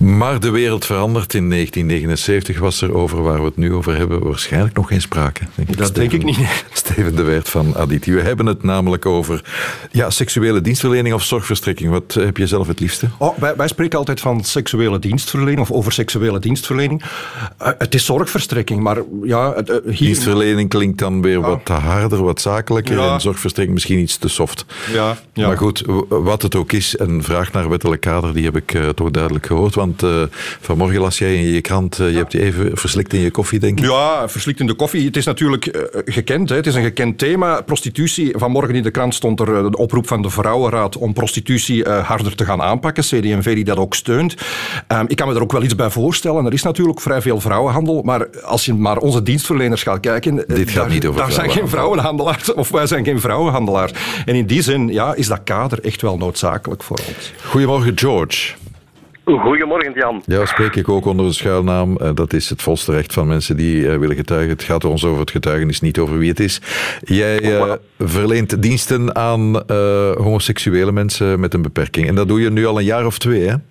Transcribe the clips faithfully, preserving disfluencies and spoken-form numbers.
Maar de wereld verandert. In negentien negenenzeventig was er over waar we het nu over hebben waarschijnlijk nog geen sprake. Denk ik. Dat Steven, denk ik niet. Steven de Weert van Aditi. We hebben het namelijk over ja, seksuele dienstverlening of zorgverstrekking. Wat heb je zelf het liefste? Oh, wij, wij spreken altijd van seksuele dienstverlening of over seksuele dienstverlening. Uh, het is zorgverstrekking, maar ja... Uh, hier... Dienstverlening klinkt dan weer ja. wat harder, wat zakelijker ja. en zorgverstrekking misschien iets te soft. Ja, ja. Maar goed, wat het ook is, een vraag naar wettelijk kader, die heb ik uh, toch duidelijk gehoord. Want uh, vanmorgen las jij in je krant, uh, je hebt die even verslikt in je koffie, denk ik. Ja, verslikt in de koffie. Het is natuurlijk uh, gekend, hè. Het is een gekend thema. Prostitutie, vanmorgen in de krant stond er uh, de oproep van de Vrouwenraad om prostitutie uh, harder te gaan aanpakken. C D M V die dat ook steunt. Um, ik kan me er ook wel iets bij voorstellen. Er is natuurlijk vrij veel vrouwenhandel, maar als je maar onze dienstverleners gaat kijken... Dit gaat daar, niet over daar zijn geen vrouwenhandelaars, of wij zijn geen vrouwenhandelaars. En in die zin ja, is dat kader echt wel noodzakelijk voor ons. Goedemorgen, George. Goedemorgen, Jan. Ja, spreek ik ook onder de schuilnaam. Uh, dat is het volste recht van mensen die uh, willen getuigen. Het gaat ons over het getuigenis, niet over wie het is. Jij uh, verleent diensten aan uh, homoseksuele mensen met een beperking. En dat doe je nu al een jaar of twee, hè?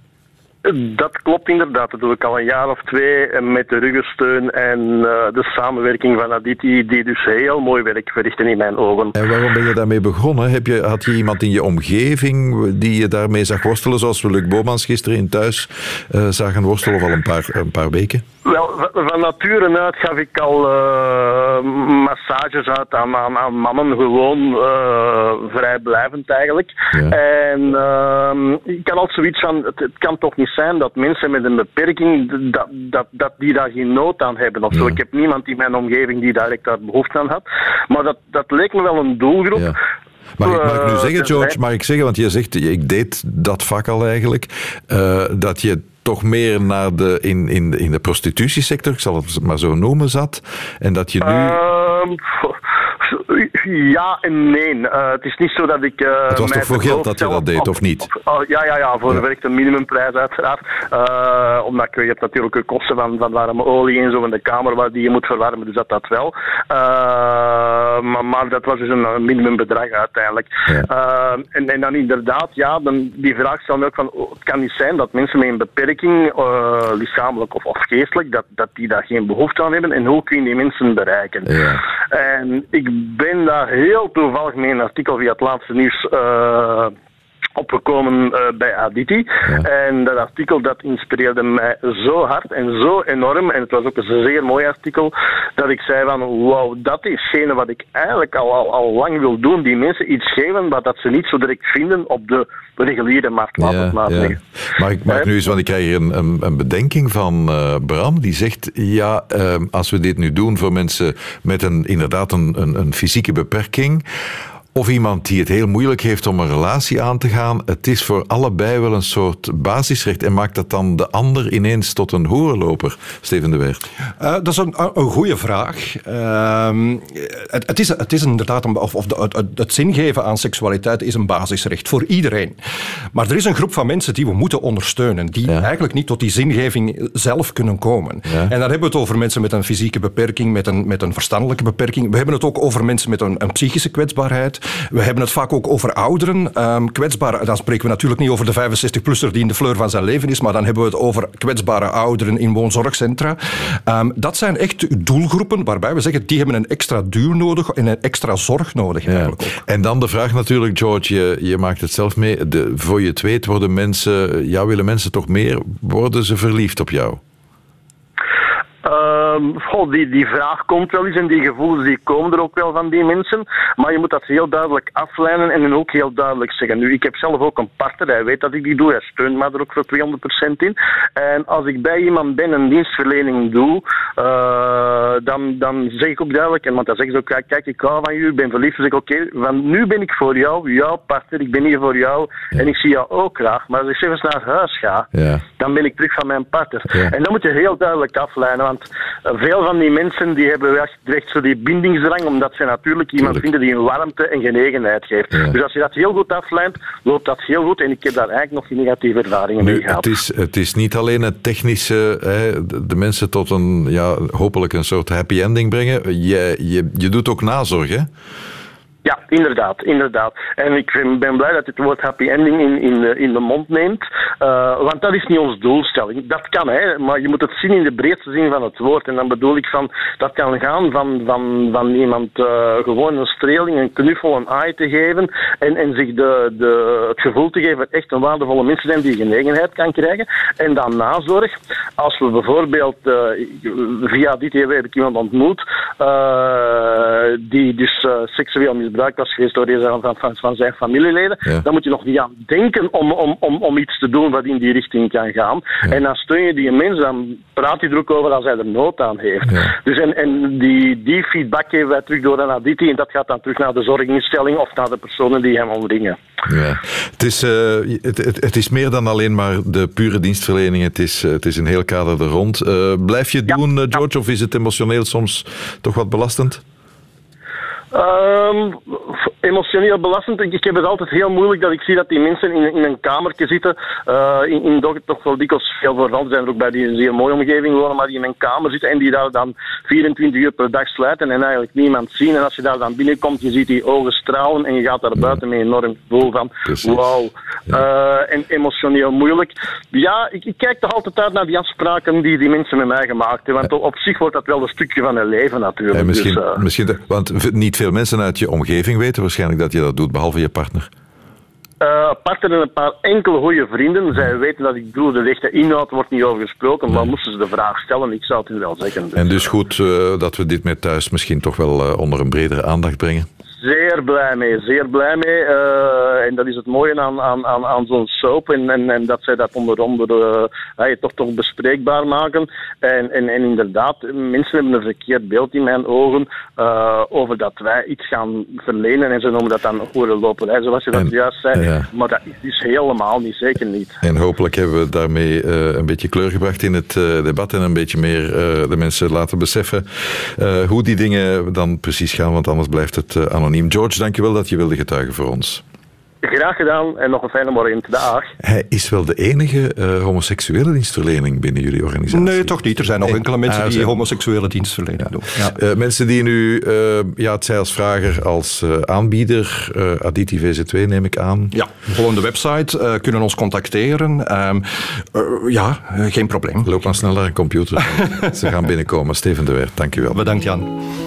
Dat klopt inderdaad. Dat doe ik al een jaar of twee met de ruggensteun en uh, de samenwerking van Aditi, die dus heel mooi werk verrichten in mijn ogen. En waarom ben je daarmee begonnen? Heb je, had je iemand in je omgeving die je daarmee zag worstelen, zoals we Luc Bomans gisteren in Thuis uh, zagen worstelen, of al een paar, een paar weken? Wel, van nature uit gaf ik al uh, massages uit aan, aan, aan mannen, gewoon uh, vrijblijvend eigenlijk. Ja. En uh, ik had al zoiets van, het, het kan toch niet zijn dat mensen met een beperking, dat, dat, dat die daar geen nood aan hebben of zo. Ja. Ik heb niemand in mijn omgeving die direct daar behoefte aan had. Maar dat, dat leek me wel een doelgroep. Ja. Mag ik, mag ik nu zeggen, George, mag ik zeggen, want je zegt, ik deed dat vak al eigenlijk, uh, dat je toch meer naar de, in, in, in de prostitutiesector, ik zal het maar zo noemen, zat, en dat je nu... Uh, ja en nee. Uh, het is niet zo dat ik... Uh, het was toch voor geld dat je dat deed, of niet? Of, uh, ja, ja, ja, voor ja. de werk een minimumprijs uiteraard. Uh, omdat je, je hebt natuurlijk de kosten van, van warme olie en zo, en de kamer waar die je moet verwarmen, dus dat dat wel. Uh, maar, maar dat was dus een, een minimumbedrag uiteindelijk. Ja. Uh, en, en dan inderdaad, ja, dan, die vraag stelt ook van, oh, het kan niet zijn dat mensen met een beperking, uh, lichamelijk of, of geestelijk, dat, dat die daar geen behoefte aan hebben, en hoe kun je die mensen bereiken? Ja. En ik ben daar heel toevallig mee een artikel via het laatste nieuws uh, opgekomen uh, bij Aditi. Ja. En dat artikel dat inspireerde mij zo hard en zo enorm, en het was ook een zeer mooi artikel, dat ik zei van, wauw, dat is hetgene wat ik eigenlijk al, al, al lang wil doen, die mensen iets geven, maar dat ze niet zo direct vinden op de reguliere markt. Laat het maar zeggen. Maar ik maak nu eens, want ik krijg hier een, een, een bedenking van uh, Bram, die zegt, ja, uh, als we dit nu doen voor mensen met een, inderdaad een, een, een fysieke beperking, of iemand die het heel moeilijk heeft om een relatie aan te gaan, het is voor allebei wel een soort basisrecht. En maakt dat dan de ander ineens tot een hoerloper, Steven de Weert? Uh, dat is een, een goede vraag. Uh, het, het, is, het is inderdaad, een, of, of de, het, het zingeven aan seksualiteit is een basisrecht voor iedereen. Maar er is een groep van mensen die we moeten ondersteunen, die ja. eigenlijk niet tot die zingeving zelf kunnen komen. Ja. En dan hebben we het over mensen met een fysieke beperking, met een, met een verstandelijke beperking. We hebben het ook over mensen met een, een psychische kwetsbaarheid. We hebben het vaak ook over ouderen. Um, kwetsbare, dan spreken we natuurlijk niet over de vijfenzestig-plusser die in de fleur van zijn leven is, maar dan hebben we het over kwetsbare ouderen in woonzorgcentra. Um, dat zijn echt doelgroepen waarbij we zeggen, die hebben een extra duur nodig en een extra zorg nodig. Ja. Eigenlijk ook. En dan de vraag natuurlijk, George, je, je maakt het zelf mee. De, voor je het weet worden mensen, ja, willen mensen toch meer? Worden ze verliefd op jou? Um, goh, die, die vraag komt wel eens en die gevoelens die komen er ook wel van die mensen. Maar je moet dat heel duidelijk aflijnen en dan ook heel duidelijk zeggen. Nu, ik heb zelf ook een partner, hij weet dat ik die doe, hij steunt mij er ook voor tweehonderd procent in. En als ik bij iemand ben een dienstverlening doe, uh, dan, dan zeg ik ook duidelijk, en want dan zeggen ze ook, kijk, kijk ik hou van je, ik ben verliefd, dan zeg ik oké, okay, van nu ben ik voor jou, jouw partner, ik ben hier voor jou ja. en ik zie jou ook graag. Maar als ik zelfs naar huis ga, ja. dan ben ik terug van mijn partner. Ja. En dan moet je heel duidelijk aflijnen, want veel van die mensen die hebben echt, echt zo die bindingsdrang, omdat ze natuurlijk iemand Tuurlijk. vinden die een warmte en genegenheid geeft. Ja. Dus als je dat heel goed aflijnt, loopt dat heel goed en ik heb daar eigenlijk nog geen negatieve ervaringen nu, mee gehad. Het is, het is niet alleen het technische, hè, de, de mensen tot een, ja, hopelijk een soort happy ending brengen. Je, je, je doet ook nazorg, hè? Ja, inderdaad, inderdaad. En ik ben blij dat je het woord happy ending in, in, de, in de mond neemt. Uh, want dat is niet onze doelstelling. Dat kan, hè, maar je moet het zien in de breedste zin van het woord. En dan bedoel ik van, dat kan gaan van, van, van iemand uh, gewoon een streling, een knuffel, een aai te geven. En, en zich de, de, het gevoel te geven dat echt een waardevolle mensen zijn die genegenheid kan krijgen. En dan nazorg. Als we bijvoorbeeld, uh, via dit heb ik iemand ontmoet, uh, die dus uh, seksueel misbruikt was geweest door een van, van, van zijn familieleden, ja. Dan moet je nog niet aan denken om, om, om, om iets te doen wat in die richting kan gaan. Ja. En dan steun je die mens, dan praat hij er ook over als hij er nood aan heeft. Ja. Dus en, en die, die feedback geven wij terug door aan Aditi en dat gaat dan terug naar de zorginstelling of naar de personen die hem omringen. Ja. Het, is, uh, het, het, het is meer dan alleen maar de pure dienstverlening, het is, het is een heel kader er rond. Uh, blijf je het ja. doen, George, ja. of is het emotioneel soms toch wat belastend? Um, emotioneel belastend. Ik heb het altijd heel moeilijk dat ik zie dat die mensen in, in een kamertje zitten. Uh, in, in toch, toch wel dikwijls veel vooral zijn er ook bij die een zeer mooie omgeving wonen, maar die in een kamer zitten en die daar dan vierentwintig uur per dag sluiten en eigenlijk niemand zien. En als je daar dan binnenkomt, je ziet die ogen stralen en je gaat daar buiten met een enorm gevoel van wauw. Ja. Uh, en emotioneel moeilijk. Ja, ik, ik kijk toch altijd uit naar die afspraken die die mensen met mij gemaakt hebben. Want op zich wordt dat wel een stukje van hun leven natuurlijk. Ja, misschien, dus, uh, misschien, want niet veel mensen uit je omgeving weten waarschijnlijk dat je dat doet, behalve je partner. Uh, partner en een paar enkele goede vrienden. Zij weten dat ik bedoel, de echte inhoud wordt niet over gesproken, maar nee. moesten ze de vraag stellen, ik zou het hun wel zeggen. Dus. En dus goed uh, dat we dit met thuis misschien toch wel uh, onder een bredere aandacht brengen? Zeer blij mee, zeer blij mee. Uh, en dat is het mooie aan, aan, aan, aan zo'n soap. En, en, en dat zij dat onder andere uh, toch, toch bespreekbaar maken. En, en, en inderdaad, mensen hebben een verkeerd beeld in mijn ogen uh, over dat wij iets gaan verlenen. En ze noemen dat dan een goede loperij, zoals je dat en, juist zei. Ja. Maar dat is dus helemaal niet, zeker niet. En hopelijk hebben we daarmee uh, een beetje kleur gebracht in het uh, debat. En een beetje meer uh, de mensen laten beseffen uh, hoe die dingen dan precies gaan. Want anders blijft het uh, anoniem. George, dank je wel dat je wilde getuigen voor ons. Graag gedaan en nog een fijne morgen. Dag. Hij is wel de enige uh, homoseksuele dienstverlening binnen jullie organisatie? Nee, toch niet. Er zijn nog nee. enkele mensen ah, die zijn... homoseksuele dienstverlening ja. doen. Ja. Uh, mensen die nu, uh, ja, het zij als vrager, als uh, aanbieder, uh, Aditi V Z twee neem ik aan. Ja, gewoon de website, uh, kunnen ons contacteren. Um, uh, ja, uh, geen probleem. Loop maar snel naar een computer. Ze gaan binnenkomen. Steven de Weert, dank je wel. Bedankt, Jan.